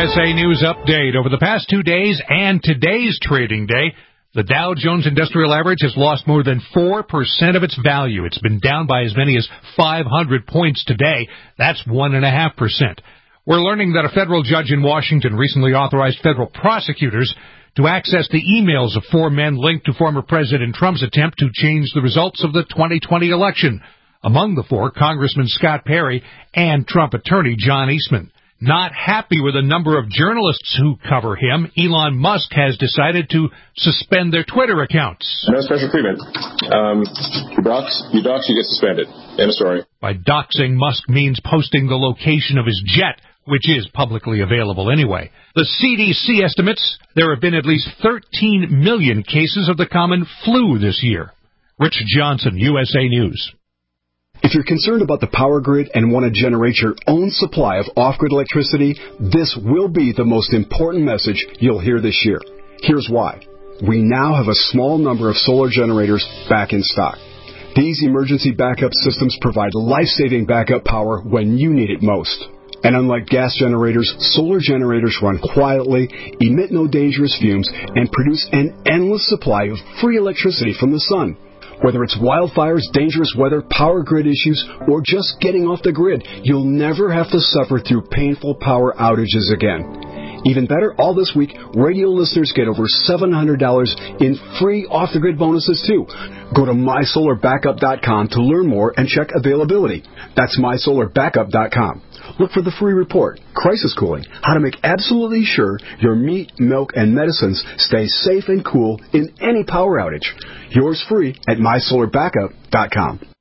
USA News Update. Over the past 2 days and today's trading day, the Dow Jones Industrial Average has lost more than 4% of its value. It's been down by as many as 500 points today. That's 1.5%. We're learning that a federal judge in Washington recently authorized federal prosecutors to access the emails of 4 men linked to former President Trump's attempt to change the results of the 2020 election. Among the 4, Congressman Scott Perry and Trump attorney John Eastman. Not happy with a number of journalists who cover him, Elon Musk has decided to suspend their Twitter accounts. No special treatment. You dox, you get suspended. End of story. By doxing, Musk means posting the location of his jet, which is publicly available anyway. The CDC estimates there have been at least 13 million cases of the common flu this year. Rich Johnson, USA News. If you're concerned about the power grid and want to generate your own supply of off-grid electricity, this will be the most important message you'll hear this year. Here's why. We now have a small number of solar generators back in stock. These emergency backup systems provide life-saving backup power when you need it most. And unlike gas generators, solar generators run quietly, emit no dangerous fumes, and produce an endless supply of free electricity from the sun. Whether it's wildfires, dangerous weather, power grid issues, or just getting off the grid, you'll never have to suffer through painful power outages again. Even better, all this week, radio listeners get over $700 in free off-the-grid bonuses, too. Go to MySolarBackup.com to learn more and check availability. That's MySolarBackup.com. Look for the free report, Crisis Cooling, how to make absolutely sure your meat, milk, and medicines stay safe and cool in any power outage. Yours free at MySolarBackup.com.